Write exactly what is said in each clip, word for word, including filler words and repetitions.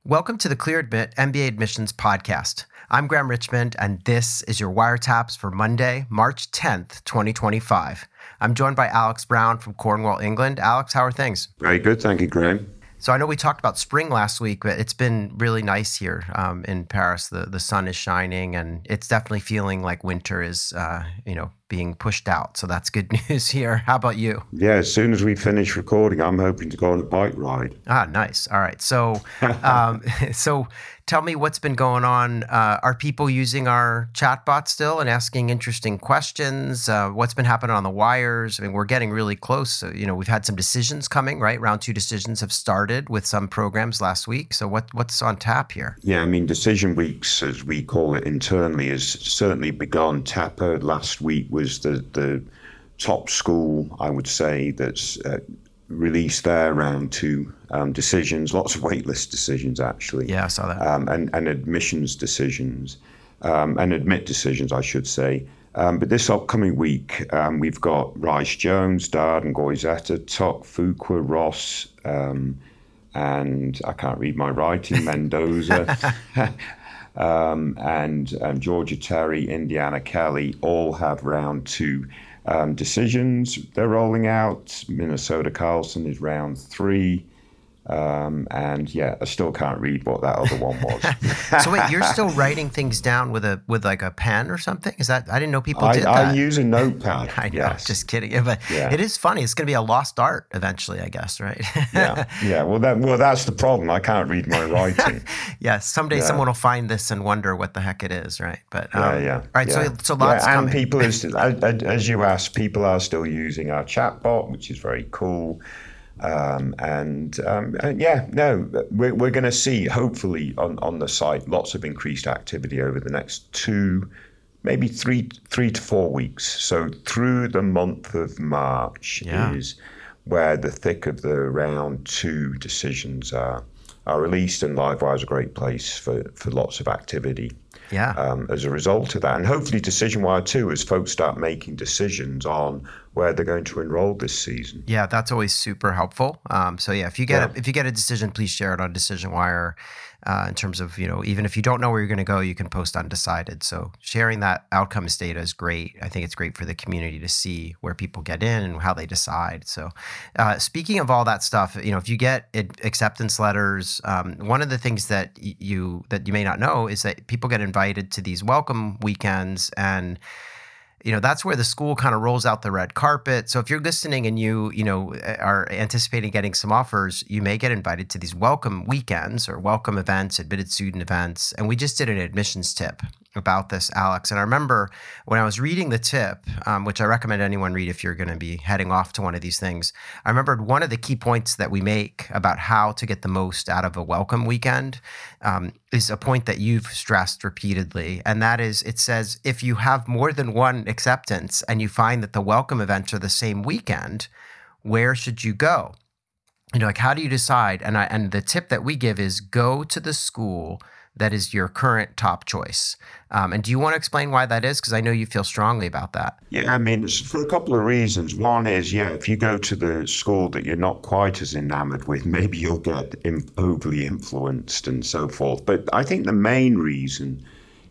Welcome to the Clear Admit M B A Admissions Podcast. I'm Graham Richmond, and this is your Wiretaps for Monday, March tenth, twenty twenty-five. I'm joined by Alex Brown from Cornwall, England. Alex, how are things? Very good, thank you, Graham. So I know we talked about spring last week, but it's been really nice here um, in Paris. The the sun is shining, and it's definitely feeling like winter is, uh, you know, being pushed out. So that's good news here. How about you? Yeah, as soon as we finish recording, I'm hoping to go on a bike ride. Ah, nice. All right. So, um, so tell me what's been going on. Uh, are people using our chatbot still and asking interesting questions? Uh, what's been happening on the wires? I mean, we're getting really close. So, you know, we've had some decisions coming, right? Round two decisions have started with some programs last week. So what what's on tap here? Yeah, I mean, decision weeks, as we call it internally, has certainly begun. TAPA last week was the, the top school, I would say, that's uh, released their round two um, decisions, lots of waitlist decisions, actually. Yeah, I saw that. Um, and, and admissions decisions, um, and admit decisions, I should say. Um, but this upcoming week, um, we've got Rice Jones, Darden, Goizetta, Tuck, Fuqua, Ross, um, and I can't read my writing, Mendoza. Um, and um, Georgia Terry, Indiana Kelly all have round two um, decisions. They're rolling out. Minnesota Carlson is round three. Um, and yeah, I still can't read what that other one was. So wait, you're still writing things down with a with like a pen or something? Is that I didn't know people I, did that. I use a notepad. I know, yes. Just kidding. Yeah, but yeah. It is funny. It's going to be a lost art eventually, I guess, right? yeah, yeah. Well, that well, that's the problem. I can't read my writing. Yes, someday yeah. someone will find this and wonder what the heck it is, right? But um, yeah, yeah. All right, yeah. so so lots yeah, and coming. people, is, as you asked, people are still using our chatbot, which is very cool. Um, and, um, and yeah, no, we're, we're going to see, hopefully, on, on the site, lots of increased activity over the next two, maybe three, three to four weeks. So through the month of March yeah. is where the thick of the round two decisions are, are released, and Livewire is a great place for, for lots of activity. Yeah. Um, as a result of that. And hopefully DecisionWire too, as folks start making decisions on where they're going to enroll this season. Yeah, that's always super helpful. Um, so yeah, if you get Yeah. a, if you get a decision, please share it on DecisionWire. Uh, in terms of, you know, even if you don't know where you're going to go, you can post undecided. So sharing that outcomes data is great. I think it's great for the community to see where people get in and how they decide. So uh, speaking of all that stuff, you know, if you get acceptance letters, um, one of the things that you that you may not know is that people get invited to these welcome weekends, and you know, that's where the school kind of rolls out the red carpet. So if you're listening and you, you know, are anticipating getting some offers, you may get invited to these welcome weekends or welcome events, admitted student events. And we just did an admissions tip about this, Alex. And I remember when I was reading the tip, um, which I recommend anyone read if you're going to be heading off to one of these things, I remembered one of the key points that we make about how to get the most out of a welcome weekend um, is a point that you've stressed repeatedly. And that is, it says, if you have more than one acceptance and you find that the welcome events are the same weekend, where should you go? You know, like, how do you decide? And I, and the tip that we give is go to the school that is your current top choice. Um, and do you want to explain why that is? Because I know you feel strongly about that. Yeah, I mean, it's for a couple of reasons. One is, yeah, if you go to the school that you're not quite as enamored with, maybe you'll get in, overly influenced and so forth. But I think the main reason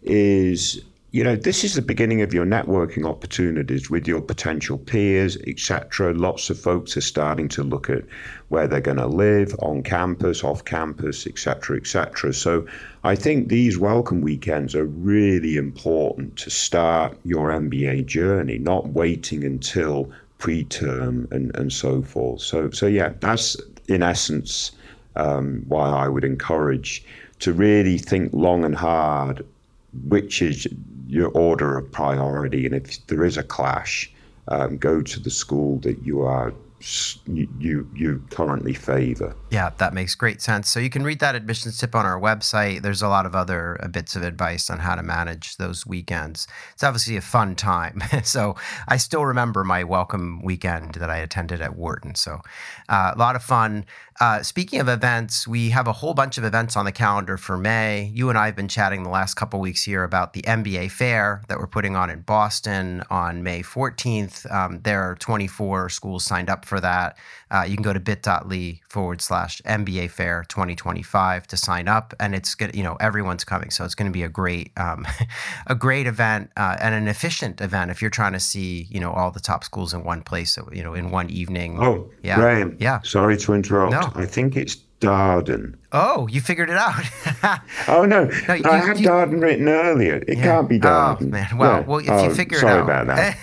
is, you know, this is the beginning of your networking opportunities with your potential peers, et cetera. Lots of folks are starting to look at where they're going to live, on campus, off campus, et cetera, et cetera. So I think these welcome weekends are really important to start your M B A journey, not waiting until preterm and, and so forth. So, so yeah, that's in essence um, why I would encourage to really think long and hard which is your order of priority, and if there is a clash, um, go to the school that you are you you, you currently favor. Yeah, that makes great sense. So you can read that admissions tip on our website. There's a lot of other uh, bits of advice on how to manage those weekends. It's obviously a fun time. So I still remember my welcome weekend that I attended at Wharton. So uh, a lot of fun. Uh, speaking of events, we have a whole bunch of events on the calendar for May. You and I have been chatting the last couple weeks here about the M B A Fair that we're putting on in Boston on May fourteenth. Um, there are twenty-four schools signed up up for that, uh, you can go to bit.ly forward slash MBA Fair twenty twenty-five to sign up. And it's good, you know, everyone's coming. So it's going to be a great, um, a great event uh, and an efficient event if you're trying to see, you know, all the top schools in one place, you know, in one evening. Oh, yeah. Graham, yeah. sorry to interrupt. No. I think it's Darden. Oh, you figured it out. oh, no. no you, I had you, Darden written earlier. It yeah. can't be Darden. Oh, man. Well, yeah. well if oh, you figure sorry it out. Sorry about that.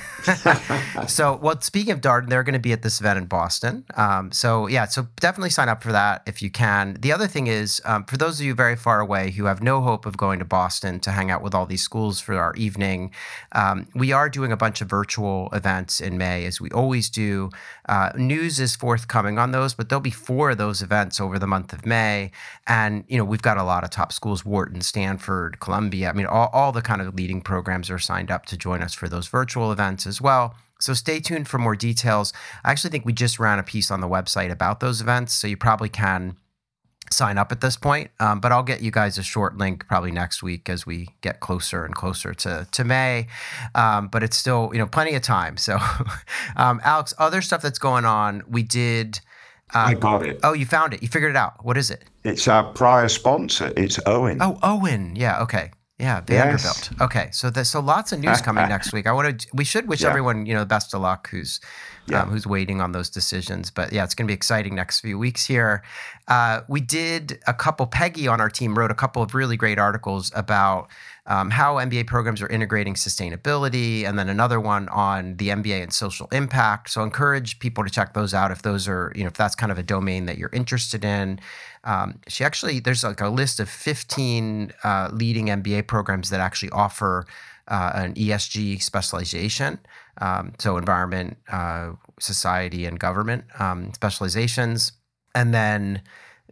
So, well, speaking of Darden, they're going to be at this event in Boston. Um, so, yeah, so definitely sign up for that if you can. The other thing is, um, for those of you very far away who have no hope of going to Boston to hang out with all these schools for our evening, um, we are doing a bunch of virtual events in May, as we always do. Uh, news is forthcoming on those, but there'll be four of those events over the month of May. And, you know, we've got a lot of top schools, Wharton, Stanford, Columbia. I mean, all, all the kind of leading programs are signed up to join us for those virtual events as well. So stay tuned for more details. I actually think we just ran a piece on the website about those events, so you probably can sign up at this point. Um, but I'll get you guys a short link probably next week as we get closer and closer to, to May. Um, but it's still, you know, plenty of time. So, um, Alex, other stuff that's going on, we did... Uh, I got it. Oh, you found it. You figured it out. What is it? It's our prior sponsor. It's Owen. Oh, Owen. Yeah, okay. Yeah, Vanderbilt. Yes. Okay, so the, so lots of news coming next week. I want to. We should wish yeah. everyone, you know, the best of luck who's yeah. um, who's waiting on those decisions. But yeah, it's going to be exciting next few weeks here. Uh, we did a couple. Peggy on our team wrote a couple of really great articles about um, how M B A programs are integrating sustainability, and then another one on the M B A and social impact. So I encourage people to check those out if those are, you know, if that's kind of a domain that you're interested in. Um, she actually, there's like a list of fifteen uh, leading M B A programs that actually offer uh, an E S G specialization. Um, so environment, uh, society, and government um, specializations. And then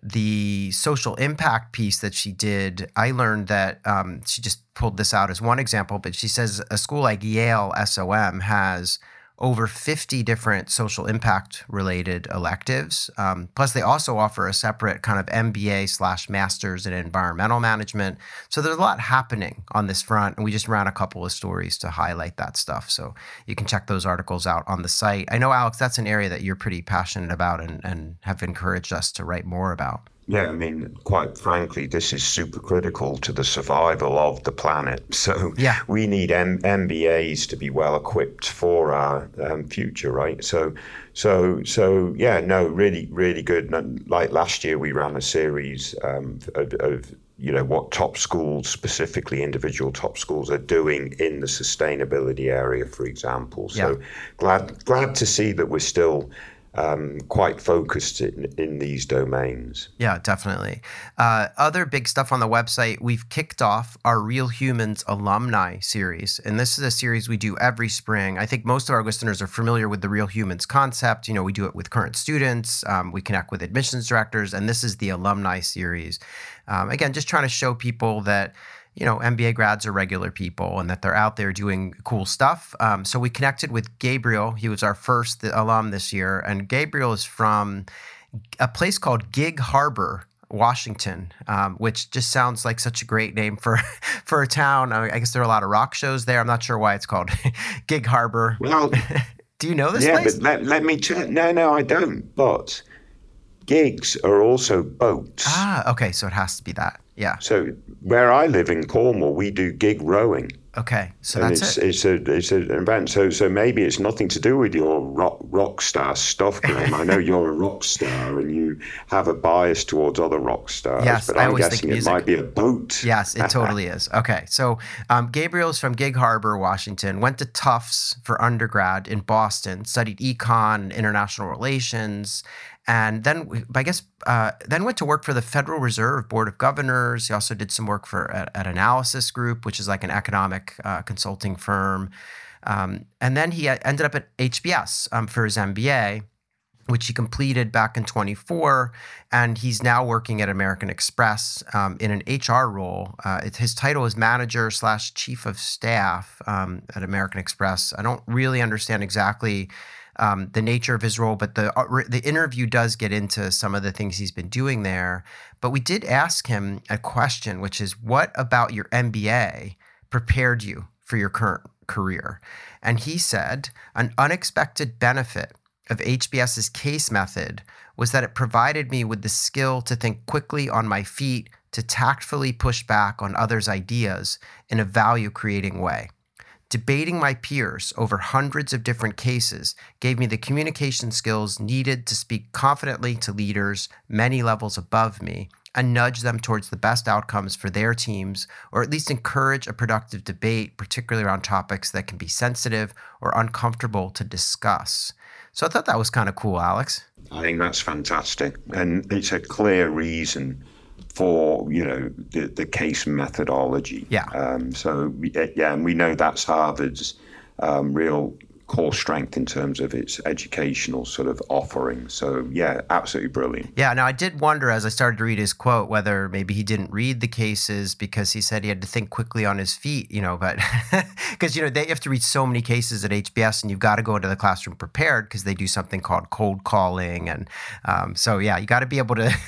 the social impact piece that she did, I learned that um, she just pulled this out as one example, but she says a school like Yale S O M has over fifty different social impact related electives. Um, plus, they also offer a separate kind of M B A slash master's in environmental management. So there's a lot happening on this front. And we just ran a couple of stories to highlight that stuff. So you can check those articles out on the site. I know, Alex, that's an area that you're pretty passionate about and, and have encouraged us to write more about. Yeah, I mean, quite frankly, this is super critical to the survival of the planet. So yeah. we need M- MBAs to be well equipped for our um, future, right? So, so, so yeah, no, really, really good. Like last year, we ran a series um, of, of, you know, what top schools, specifically individual top schools, are doing in the sustainability area, for example. So yeah. glad, glad to see that we're still Um, quite focused in, in these domains. Yeah, definitely. Uh, other big stuff on the website, we've kicked off our Real Humans alumni series. And this is a series we do every spring. I think most of our listeners are familiar with the Real Humans concept. You know, we do it with current students. Um, we connect with admissions directors. And this is the alumni series. Um, again, just trying to show people that, you know, M B A grads are regular people and that they're out there doing cool stuff. Um, so we connected with Gabriel. He was our first alum this year. And Gabriel is from a place called Gig Harbor, Washington, um, which just sounds like such a great name for, for a town. I, I guess there are a lot of rock shows there. I'm not sure why it's called Gig Harbor. Well, do you know this yeah, place? but let, let me check. No, no, I don't. But gigs are also boats. Ah, okay. So it has to be that. Yeah. So where I live in Cornwall, we do gig rowing. Okay, so and that's it's, it. It's a it's an event. So so maybe it's nothing to do with your rock rock star stuff, Graham. I know you're a rock star and you have a bias towards other rock stars. Yes, but I I'm always guessing think it might be a boat. Yes, it totally is. Okay, so um, Gabriel's from Gig Harbor, Washington. Went to Tufts for undergrad in Boston. Studied econ and international relations. And then, I guess, uh, then went to work for the Federal Reserve Board of Governors. He also did some work for at, at Analysis Group, which is like an economic uh, consulting firm. Um, and then he ended up at H B S um, for his M B A, which he completed back in twenty-four. And he's now working at American Express um, in an H R role. Uh, it, his title is manager slash chief of staff um, at American Express. I don't really understand exactly Um, the nature of his role, but the uh, the interview does get into some of the things he's been doing there. But we did ask him a question, which is, what about your M B A prepared you for your current career? And he said, an unexpected benefit of HBS's case method was that it provided me with the skill to think quickly on my feet, to tactfully push back on others' ideas in a value-creating way. Debating my peers over hundreds of different cases gave me the communication skills needed to speak confidently to leaders many levels above me and nudge them towards the best outcomes for their teams, or at least encourage a productive debate, particularly around topics that can be sensitive or uncomfortable to discuss. So I thought that was kind of cool, Alex. I think that's fantastic. And it's a clear reason for, you know, the, the case methodology. Yeah. Um, so, yeah, and we know that's Harvard's um, real core strength in terms of its educational sort of offering. So, yeah, absolutely brilliant. Yeah. Now, I did wonder as I started to read his quote whether maybe he didn't read the cases because he said he had to think quickly on his feet, you know, but because, you know, they have to read so many cases at H B S and you've got to go into the classroom prepared because they do something called cold calling. And um, so, yeah, you got to be able to,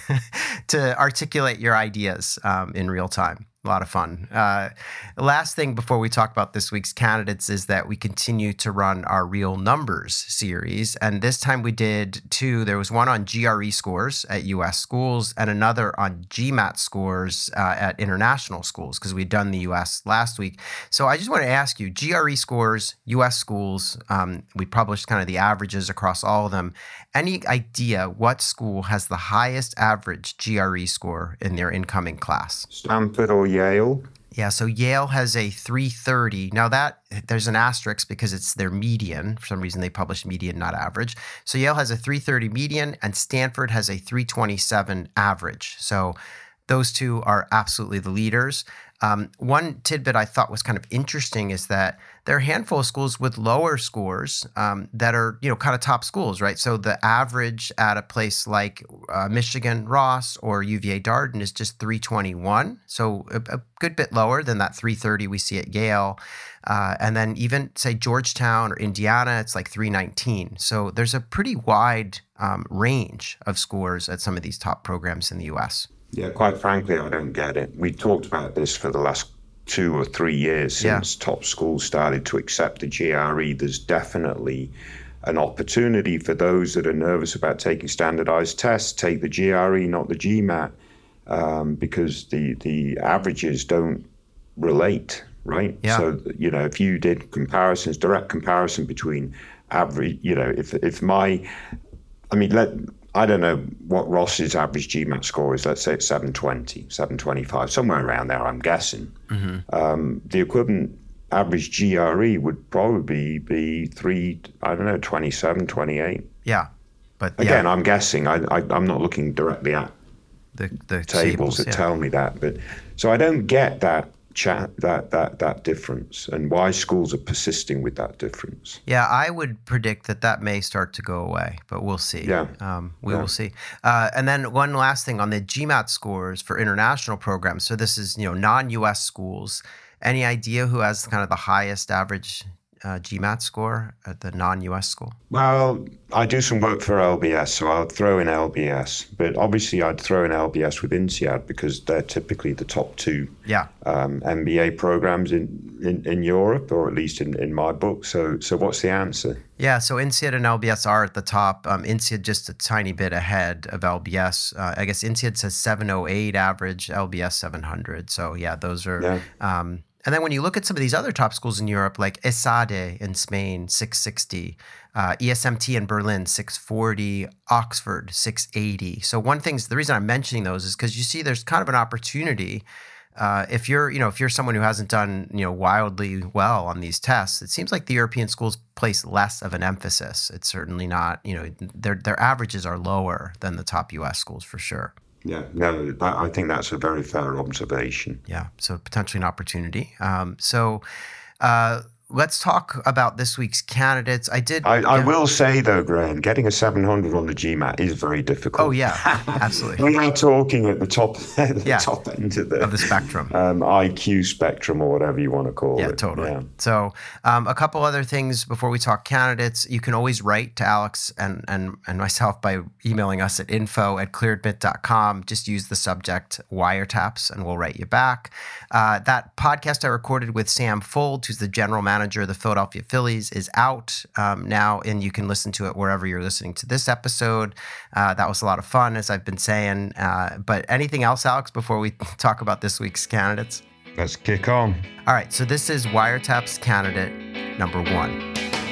to articulate your ideas um, in real time. A lot of fun. Uh, last thing before we talk about this week's candidates is that we continue to run our Real Numbers series. And this time we did two. There was one on G R E scores at U S schools and another on GMAT scores uh, at international schools because we'd done the U S last week. So I just want to ask you, G R E scores, U S schools, um, we published kind of the averages across all of them. Any idea what school has the highest average G R E score in their incoming class? Stanford or Yale? Yeah, so Yale has a three thirty. Now that there's an asterisk because it's their median. For some reason, they published median, not average. So Yale has a three thirty median, and Stanford has a three twenty-seven average. So those two are absolutely the leaders. Um, one tidbit I thought was kind of interesting is that there are a handful of schools with lower scores um, that are, you know, kind of top schools, right? So the average at a place like uh, Michigan Ross or U V A Darden is just three twenty-one. So a, a good bit lower than that three thirty we see at Yale. Uh, and then even say Georgetown or Indiana, it's like three nineteen. So there's a pretty wide um, range of scores at some of these top programs in the U S. Yeah, quite frankly, I don't get it. We talked about this for the last two or three years since yeah. top schools started to accept the G R E. There's definitely an opportunity for those that are nervous about taking standardized tests, take the G R E, not the GMAT, um, because the, the averages don't relate, right? Yeah. So, you know, if you did comparisons, direct comparison between average, you know, if if my, I mean, let I don't know what Ross's average GMAT score is. Let's say it's seven twenty, seven twenty-five, somewhere around there, I'm guessing. Mm-hmm. Um, the equivalent average G R E would probably be three, I don't know, twenty-seven, twenty-eight. Yeah. But again, yeah. I'm guessing. I, I, I'm not looking directly at the, the tables, tables that yeah. tell me that. But so I don't get that chat that that that difference and why schools are persisting with that difference. Yeah, I would predict that that may start to go away, but we'll see. Yeah, um, we yeah. will see. Uh, and then one last thing on the GMAT scores for international programs. So this is, you know, non-U S schools. Any idea who has kind of the highest average uh, GMAT score at the non-U S school? Well, I do some work for L B S, so I'll throw in L B S. But obviously, I'd throw in L B S with INSEAD because they're typically the top two yeah. um, M B A programs in, in, in Europe, or at least in, in my book. So, so what's the answer? Yeah, so INSEAD and L B S are at the top. Um, INSEAD just a tiny bit ahead of L B S. Uh, I guess INSEAD says seven oh eight average, L B S seven hundred. So yeah, those are. Yeah. Um, and then when you look at some of these other top schools in Europe, like ESADE in Spain, six sixty, uh, E S M T in Berlin, six forty, Oxford, six eighty. So one thing, the reason I'm mentioning those is because you see there's kind of an opportunity. Uh, if you're, you know, if you're someone who hasn't done, you know, wildly well on these tests, it seems like the European schools place less of an emphasis. It's certainly not, you know, their their averages are lower than the top U S schools for sure. Yeah, no, that, I think that's a very fair observation. Yeah, so potentially an opportunity. Um, so uh, let's talk about this week's candidates. I did. I, I yeah. will say, though, Graham, getting a seven hundred on the GMAT is very difficult. Oh, yeah, absolutely. We are talking at the top, the yeah. top end of the, of the spectrum. Um, I Q spectrum, or whatever you want to call yeah, it. Totally. Yeah, totally. So um, a couple other things before we talk candidates. You can always write to Alex and and, and myself by emailing us at info at clearedbit dot com. Just use the subject wiretaps, and we'll write you back. Uh, that podcast I recorded with Sam Fold, who's the general manager manager of the Philadelphia Phillies, is out um, now, and you can listen to it wherever you're listening to this episode. Uh, that was a lot of fun, as I've been saying. Uh, but anything else, Alex, before we talk about this week's candidates? Let's kick on. All right, so this is Wiretap's candidate number one.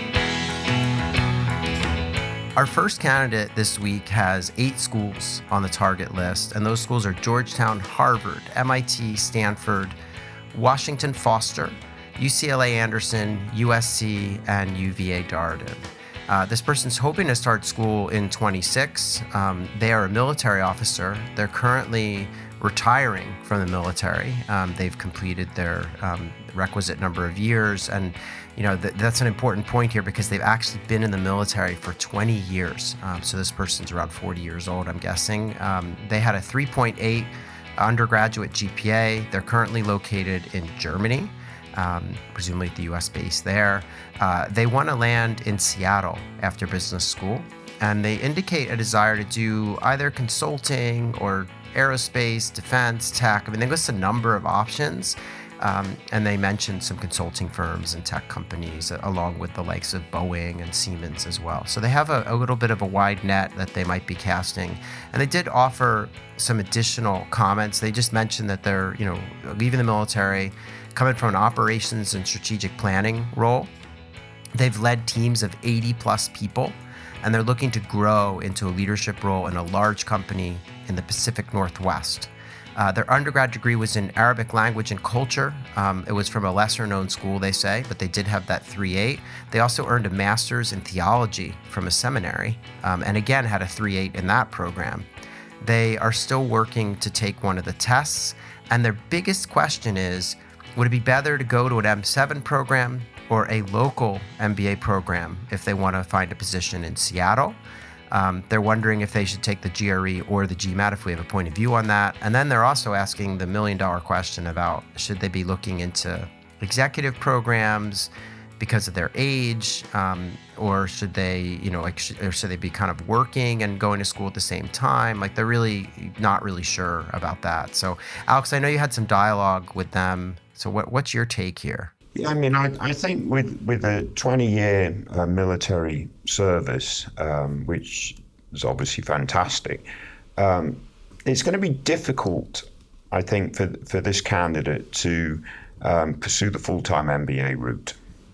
Our first candidate this week has eight schools on the target list, and those schools are Georgetown, Harvard, M I T, Stanford, Washington Foster, U C L A Anderson, U S C, and U V A Darden. Uh, this person's hoping to start school in twenty-six. Um, they are a military officer. They're currently retiring from the military. Um, they've completed their um, requisite number of years, and you know th- that's an important point here because they've actually been in the military for twenty years. Um, so this person's around forty years old, I'm guessing. Um, they had a three point eight undergraduate G P A. They're currently located in Germany, um, presumably at the U S base there. Uh, they want to land in Seattle after business school, and they indicate a desire to do either consulting or aerospace, defense, tech. I mean, they list a number of options, um, and they mentioned some consulting firms and tech companies along with the likes of Boeing and Siemens as well. So they have a, a little bit of a wide net that they might be casting. And they did offer some additional comments. They just mentioned that they're, you know, leaving the military, coming from an operations and strategic planning role. They've led teams of eighty plus people, and they're looking to grow into a leadership role in a large company in the Pacific Northwest. Uh, their undergrad degree was in Arabic language and culture. Um, it was from a lesser-known school, they say, but they did have that three point eight. They also earned a master's in theology from a seminary, um, and again had a three point eight in that program. They are still working to take one of the tests, and their biggest question is, would it be better to go to an M seven program or a local M B A program if they want to find a position in Seattle? Um, they're wondering if they should take the G R E or the GMAT, if we have a point of view on that. And then they're also asking the million dollar question about should they be looking into executive programs because of their age, um, or should they, you know, like, sh- or should they be kind of working and going to school at the same time? Like, they're really not really sure about that. So, Alex, I know you had some dialogue with them. So what, what's your take here? Yeah, I mean, I, I think with, with a twenty-year uh, military service, um, which is obviously fantastic, um, it's going to be difficult, I think, for for this candidate to um, pursue the full-time M B A route.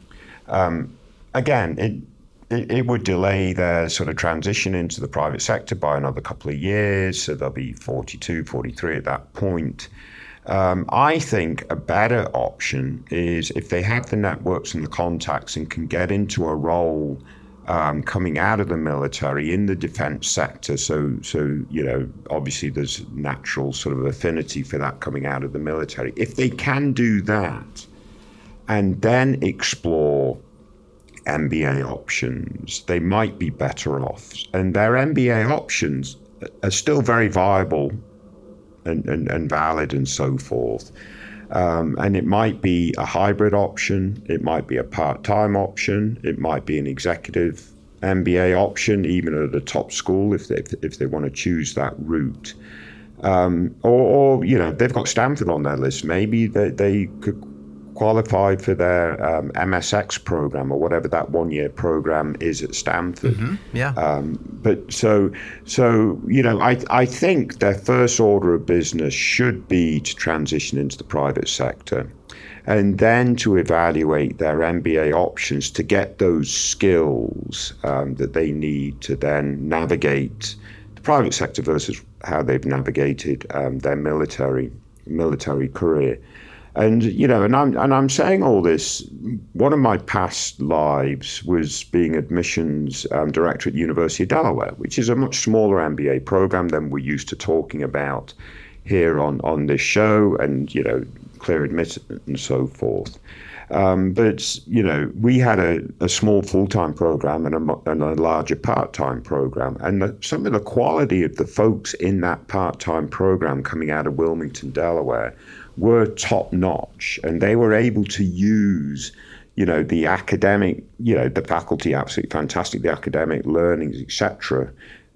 Um, again, it, it it would delay their sort of transition into the private sector by another couple of years, so they'll be forty-two, forty-three at that point. Um, I think a better option is if they have the networks and the contacts and can get into a role um, coming out of the military in the defense sector. So, so you know, obviously there's natural sort of affinity for that coming out of the military. If they can do that and then explore M B A options, they might be better off. And their M B A options are still very viable And, and, and valid and so forth. Um, and it might be a hybrid option, it might be a part-time option, it might be an executive M B A option, even at a top school if they, if they want to choose that route. Um, or, or, you know, they've got Stanford on their list, maybe they, they could qualify for their um, M S X program or whatever that one-year program is at Stanford. Mm-hmm. Yeah. Um, but so, so you know, I I think their first order of business should be to transition into the private sector, and then to evaluate their M B A options to get those skills um, that they need to then navigate the private sector versus how they've navigated um, their military military career. And, you know, and I'm, and I'm saying all this, one of my past lives was being admissions um, director at University of Delaware, which is a much smaller M B A program than we're used to talking about here on, on this show, and, you know, clear admittance and so forth. Um, but, you know, we had a, a small full-time program and a, and a larger part-time program. And the, some of the quality of the folks in that part-time program coming out of Wilmington, Delaware, were top-notch, and they were able to use, you know, the academic, you know, the faculty absolutely fantastic, the academic learnings, et cetera,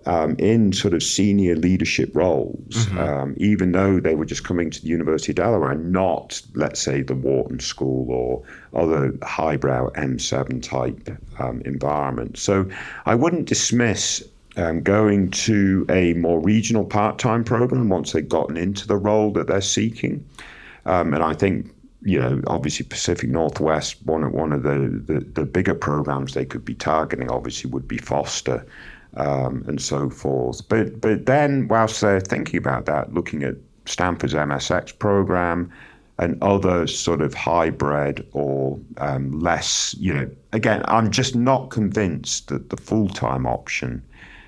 um, in sort of senior leadership roles, mm-hmm. um, even though they were just coming to the University of Delaware, not, let's say, the Wharton School or other highbrow M seven type um, environment. So I wouldn't dismiss um, going to a more regional part-time program once they've gotten into the role that they're seeking. Um, and I think, you know, obviously Pacific Northwest, one of, one of the, the, the bigger programs they could be targeting obviously would be Foster. Um, and so forth. But but then, whilst they're thinking about that, looking at Stanford's M S X program and other sort of hybrid or um, less, you know, again, I'm just not convinced that the full-time option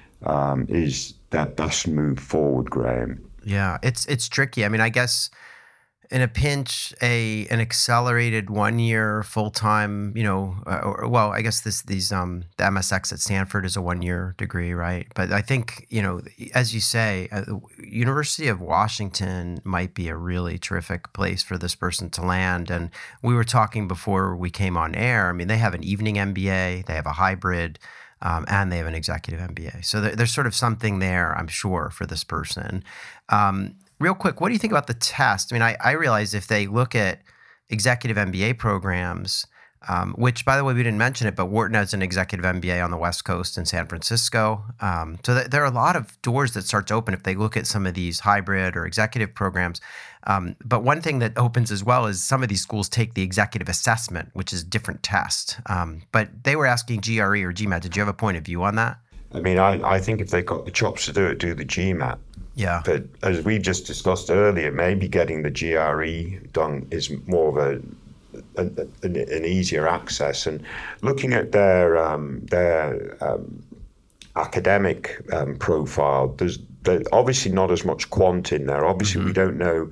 um, is that best move forward, Graham. Yeah, it's it's tricky. I mean, I guess in a pinch, a an accelerated one year full time, you know, uh, or, well, I guess this these um the M S X at Stanford is a one year degree, right? But I think, you know, as you say, uh, University of Washington might be a really terrific place for this person to land. And we were talking before we came on air. I mean, they have an evening M B A, they have a hybrid. Um, and they have an executive M B A. So there, there's sort of something there, I'm sure, for this person. Um, real quick, what do you think about the test? I mean, I, I realize if they look at executive M B A programs, um, which, by the way, we didn't mention it, but Wharton has an executive M B A on the West Coast in San Francisco. Um, so th- there are a lot of doors that start to open if they look at some of these hybrid or executive programs. Um, but one thing that opens as well is some of these schools take the executive assessment, which is a different test. Um, but they were asking G R E or GMAT. Did you have a point of view on that? I mean, I, I think if they've got the chops to do it, do the GMAT. Yeah. But as we just discussed earlier, maybe getting the G R E done is more of a an, an, an easier access. And looking at their um, their um, academic um, profile, there's, there's obviously not as much quant in there. Obviously, mm-hmm. we don't know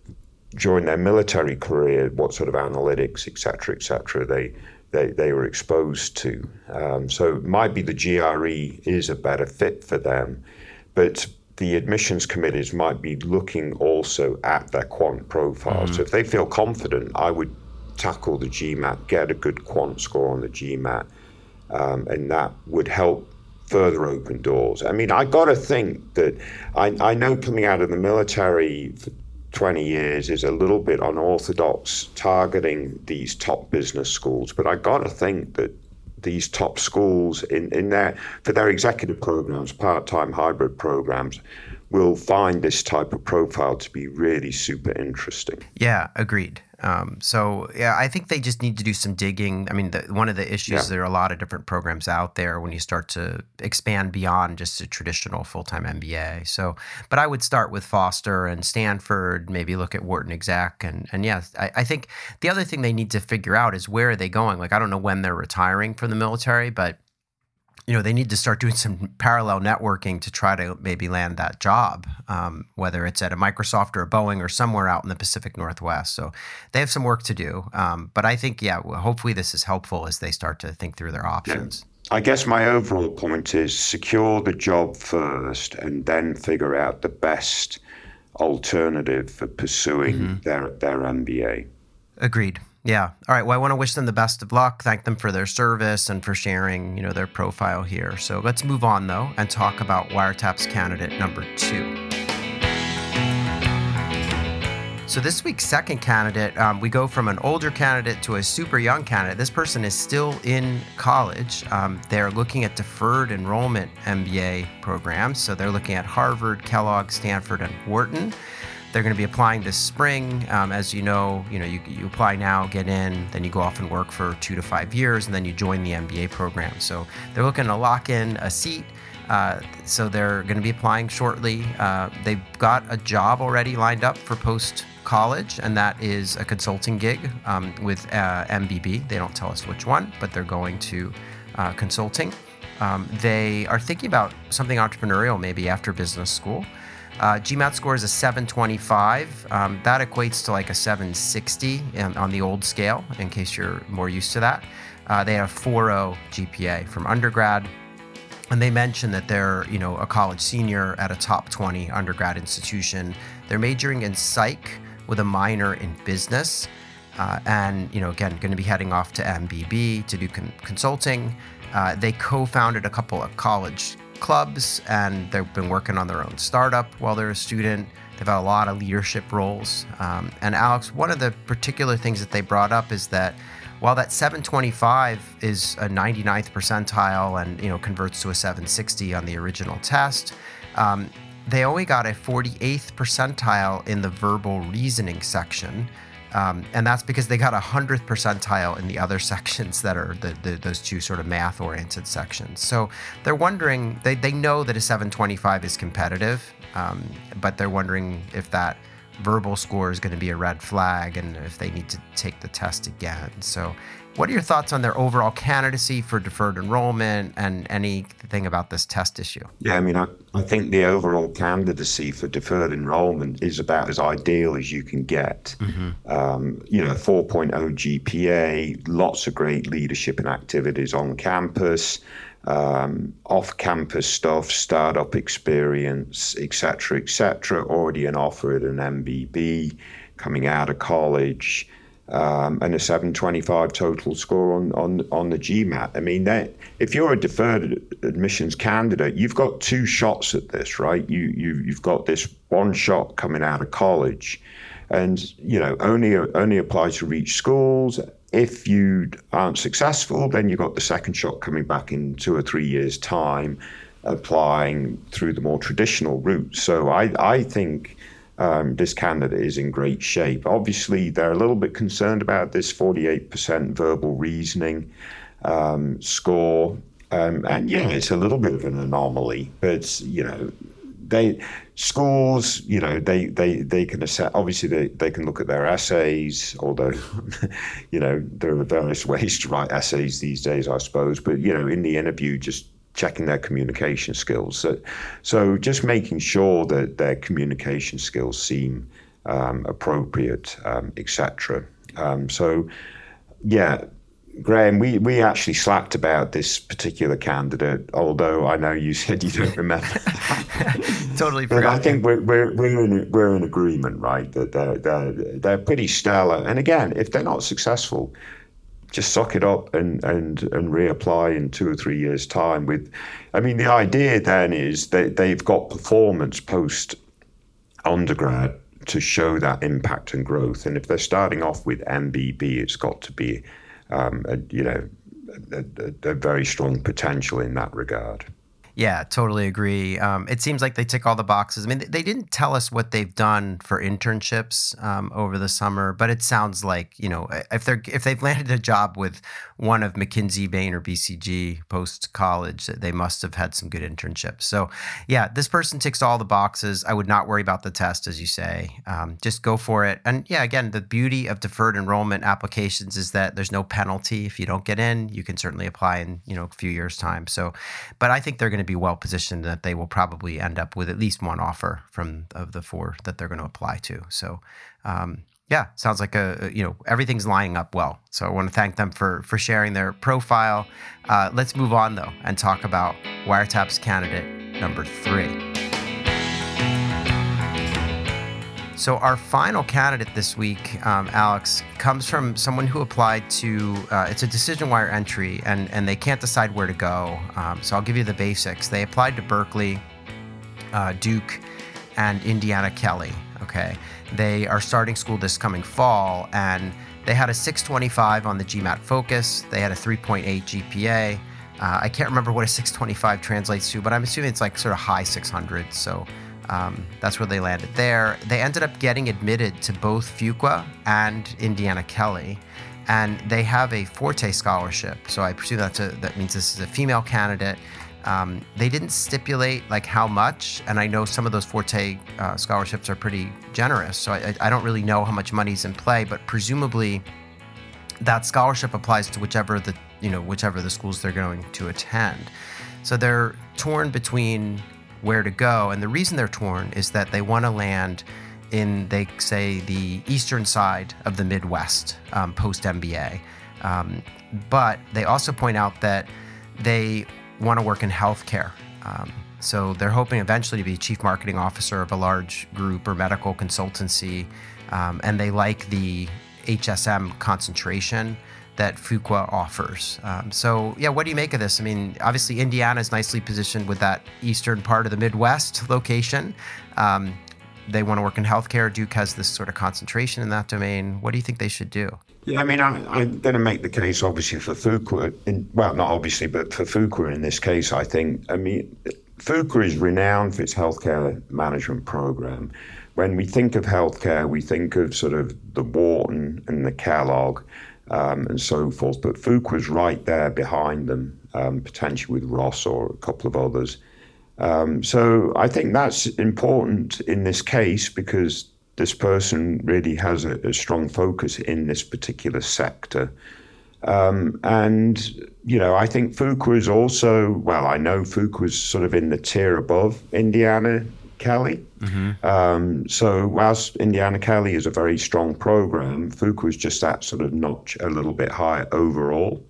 during their military career what sort of analytics, et cetera, et cetera, they they, they were exposed to. Um, so it might be the G R E is a better fit for them. But the admissions committees might be looking also at their quant profile. Mm-hmm. So if they feel confident, I would tackle the GMAT, get a good quant score on the GMAT, um, and that would help further open doors. I mean, I got to think that I, I know coming out of the military for twenty years is a little bit unorthodox targeting these top business schools, but I got to think that these top schools in, in their for their executive programs, part-time hybrid programs, will find this type of profile to be really super interesting. Yeah, agreed. Um, so, yeah, I think they just need to do some digging. I mean, the, one of the issues, yeah. there are a lot of different programs out there when you start to expand beyond just a traditional full-time M B A. So, but I would start with Foster and Stanford, maybe look at Wharton Exec. And, and yes, I, I think the other thing they need to figure out is where are they going? Like, I don't know when they're retiring from the military, but you know, they need to start doing some parallel networking to try to maybe land that job, um, whether it's at a Microsoft or a Boeing or somewhere out in the Pacific Northwest. So they have some work to do. Um, but I think, yeah, hopefully this is helpful as they start to think through their options. Yeah. I guess my overall point is secure the job first and then figure out the best alternative for pursuing mm-hmm. their, their M B A. Agreed. Yeah. All right. Well, I want to wish them the best of luck. Thank them for their service and for sharing, you know, their profile here. So let's move on, though, and talk about Wiretap's candidate number two. So this week's second candidate, um, we go from an older candidate to a super young candidate. This person is still in college. Um, they're looking at deferred enrollment M B A programs. So they're looking at Harvard, Kellogg, Stanford, and Wharton. They're going to be applying this spring. Um, as you know, you know, you, you apply now, get in, then you go off and work for two to five years, and then you join the M B A program. So they're looking to lock in a seat. Uh, so they're going to be applying shortly. Uh, they've got a job already lined up for post-college, and that is a consulting gig um, with uh, M B B. They don't tell us which one, but they're going to uh, consulting. Um, they are thinking about something entrepreneurial maybe after business school. Uh, GMAT score is a seven twenty-five. Um, that equates to like a seven sixty in, on the old scale, in case you're more used to that. Uh, they have four point oh G P A from undergrad. And they mentioned that they're, you know, a college senior at a top twenty undergrad institution. They're majoring in psych with a minor in business. Uh, and, you know, again, going to be heading off to M B B to do con- consulting. Uh, they co-founded a couple of college clubs, and they've been working on their own startup while they're a student. They've had a lot of leadership roles. Um, and Alex, one of the particular things that they brought up is that while that seven twenty-five is a ninety-ninth percentile and, you know, converts to a seven sixty on the original test, um, they only got a forty-eighth percentile in the verbal reasoning section. Um, and that's because they got a hundredth percentile in the other sections that are the, the, those two sort of math-oriented sections. So they're wondering, they, they know that a seven twenty-five is competitive, um, but they're wondering if that verbal score is going to be a red flag and if they need to take the test again. So what are your thoughts on their overall candidacy for deferred enrollment and anything about this test issue? Yeah, I mean, I, I think the overall candidacy for deferred enrollment is about as ideal as you can get. Mm-hmm. Um, you know, four point oh G P A, lots of great leadership and activities on campus, um, off-campus stuff, startup experience, et cetera, et cetera, already an offer at an M B B, coming out of college, Um, and a seven twenty-five total score on, on, on the GMAT. I mean, that, if you're a deferred admissions candidate, you've got two shots at this, right? You, you, you've got this one shot coming out of college, and, you know, only, only applies to reach schools. If you aren't successful, then you've got the second shot coming back in two or three years' time, applying through the more traditional route. So I, I think Um, this candidate is in great shape. Obviously, they're a little bit concerned about this forty-eight percent verbal reasoning um, score. Um, and yeah, it's a little bit of an anomaly, but, you know, they schools, you know, they, they, they can assess, obviously they, they can look at their essays, although, you know, there are various ways to write essays these days, I suppose. But, you know, in the interview, just checking their communication skills. So, so just making sure that their communication skills seem um, appropriate, um, et cetera. Um, so, yeah, Graham, we, we actually slacked about this particular candidate, although I know you said you don't remember. Totally but forgot. I think we're we're we're in we're in agreement, right? That they're they're they're pretty stellar. And again, if they're not successful, just suck it up and, and, and reapply in two or three years' time. With, I mean, the idea then is that they've got performance post undergrad to show that impact and growth. And if they're starting off with M B B, it's got to be, um, a, you know, a, a, a very strong potential in that regard. Yeah, totally agree. Um, it seems like they tick all the boxes. I mean, they didn't tell us what they've done for internships um, over the summer, but it sounds like, you know, if they're if they've landed a job with one of McKinsey, Bain, or B C G post college, they must have had some good internships. So, yeah, this person ticks all the boxes. I would not worry about the test, as you say. Um, just go for it. And yeah, again, the beauty of deferred enrollment applications is that there's no penalty if you don't get in. You can certainly apply in, you know, a few years' time. So, but I think they're going to be well positioned that they will probably end up with at least one offer from of the four that they're going to apply to. So, um, yeah, sounds like a, you know, everything's lining up well. So I want to thank them for for sharing their profile. Uh, let's move on though and talk about Wiretap's candidate number three. So our final candidate this week, um, Alex, comes from someone who applied to, uh, it's a DecisionWire entry, and, and they can't decide where to go. Um, so I'll give you the basics. They applied to Berkeley, uh, Duke, and Indiana Kelley, okay? They are starting school this coming fall, and they had a six twenty-five on the GMAT Focus. They had a three point eight G P A. Uh, I can't remember what a six twenty-five translates to, but I'm assuming it's like sort of high six hundreds, so Um, that's where they landed there. They ended up getting admitted to both Fuqua and Indiana Kelley, and they have a Forte scholarship. So I presume that's a, that means this is a female candidate. Um, they didn't stipulate like how much, and I know some of those Forte uh, scholarships are pretty generous. So I, I don't really know how much money's in play, but presumably that scholarship applies to whichever the you know whichever the schools they're going to attend. So they're torn between where to go. And the reason they're torn is that they want to land in, they say, the eastern side of the Midwest um, post-M B A. Um, but they also point out that they want to work in healthcare. Um, so they're hoping eventually to be chief marketing officer of a large group or medical consultancy. Um, and they like the H S M concentration. that Fuqua offers. Um, so yeah, what do you make of this? I mean, obviously Indiana is nicely positioned with that eastern part of the Midwest location. Um, they want to work in healthcare. Duke has this sort of concentration in that domain. What do you think they should do? Yeah, I mean, I, I'm going to make the case, obviously, for Fuqua. In, well, not obviously, but for Fuqua in this case, I think. I mean, Fuqua is renowned for its healthcare management program. When we think of healthcare, we think of sort of the Wharton and the Kellogg um, and so forth. But Fuqua's right there behind them, um, potentially with Ross or a couple of others. Um, so I think that's important in this case because this person really has a, a strong focus in this particular sector. Um, and, you know, I think Fuqua is also, well, I know Fuqua is sort of in the tier above Indiana Kelley. Mm-hmm. Um, so whilst Indiana Kelley is a very strong program, Fuqua is just that sort of notch a little bit higher overall,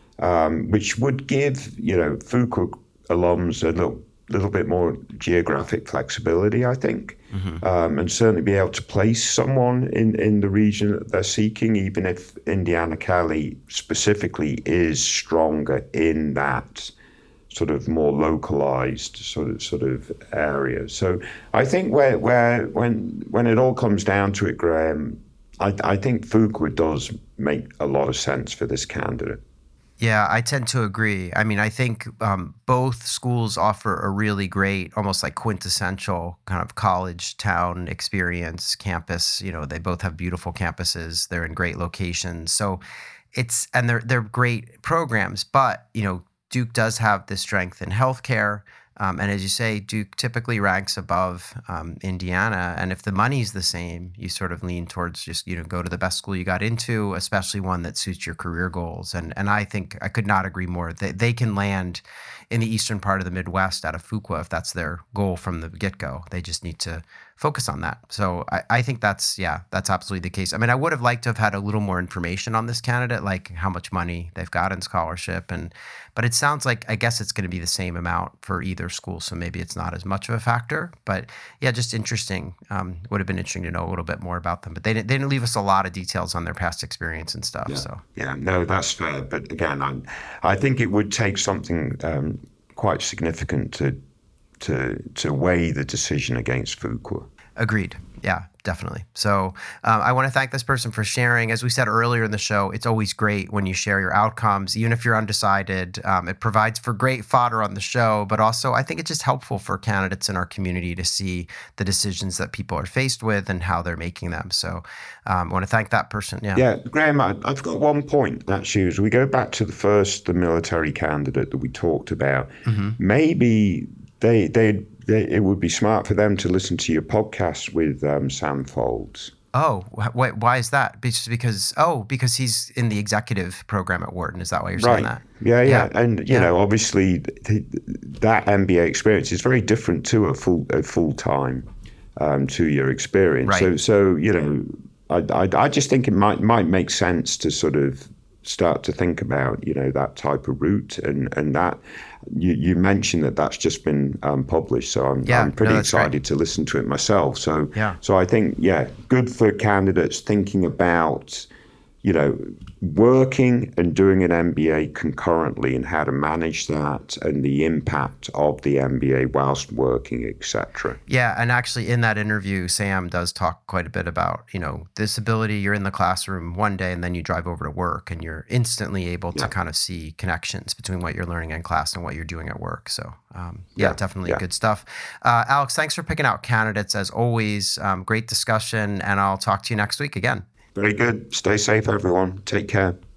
um, which would give, you know, Fuqua alums a little little bit more geographic flexibility, I think, mm-hmm. um, and certainly be able to place someone in, in the region that they're seeking, even if Indiana Kelley specifically is stronger in that sort of more localized sort of sort of area. So I think where where when when it all comes down to it, Graham, I, I think Fuqua does make a lot of sense for this candidate. Yeah, I tend to agree. I mean, I think um, both schools offer a really great, almost like quintessential kind of college town experience campus. You know, they both have beautiful campuses. They're in great locations. So it's, and they're, they're great programs, but, you know, Duke does have this strength in healthcare. Um, and as you say, Duke typically ranks above um, Indiana. And if the money's the same, you sort of lean towards just, you know, go to the best school you got into, especially one that suits your career goals. And and I think I could not agree more. They, they can land in the eastern part of the Midwest out of Fuqua if that's their goal from the get-go. They just need to focus on that. So I, I think that's, yeah, that's absolutely the case. I mean, I would have liked to have had a little more information on this candidate, like how much money they've got in scholarship. And but it sounds like, I guess it's going to be the same amount for either school. So maybe it's not as much of a factor. But yeah, just interesting. Um, would have been interesting to know a little bit more about them. But they didn't, they didn't leave us a lot of details on their past experience and stuff. Yeah, so yeah, no, that's fair. But again, I, I think it would take something um, quite significant to to to weigh the decision against Fuqua. Agreed. Yeah, definitely. So um, I want to thank this person for sharing. As we said earlier in the show, it's always great when you share your outcomes, even if you're undecided. Um, it provides for great fodder on the show, but also I think it's just helpful for candidates in our community to see the decisions that people are faced with and how they're making them. So um, I want to thank that person. Yeah, yeah, Graham, I, I've got one point actually. As we go back to the first, the military candidate that we talked about, mm-hmm. maybe they they. It would be smart for them to listen to your podcast with um, Sam Folds. Oh, wh- why is that? Just because, oh, because he's in the executive program at Wharton. Is that why you're saying right. that? Yeah, yeah. yeah. And, you yeah. know, obviously th- that M B A experience is very different to a full a full-time um, two-year experience. Right. So, so you know, I, I, I just think it might might make sense to sort of start to think about, you know, that type of route. And, and that, you, you mentioned that that's just been um, published. So I'm, yeah, I'm pretty no, excited great. to listen to it myself. So, yeah. so I think, yeah, good for candidates thinking about, you know, working and doing an M B A concurrently and how to manage that and the impact of the M B A whilst working, et cetera. Yeah, and actually in that interview, Sam does talk quite a bit about, you know, this ability. You're in the classroom one day and then you drive over to work and you're instantly able to yeah. kind of see connections between what you're learning in class and what you're doing at work. So um, yeah, yeah, definitely yeah. good stuff. Uh, Alex, thanks for picking out candidates as always. Um, great discussion, and I'll talk to you next week again. Very good. Stay safe, everyone. Take care.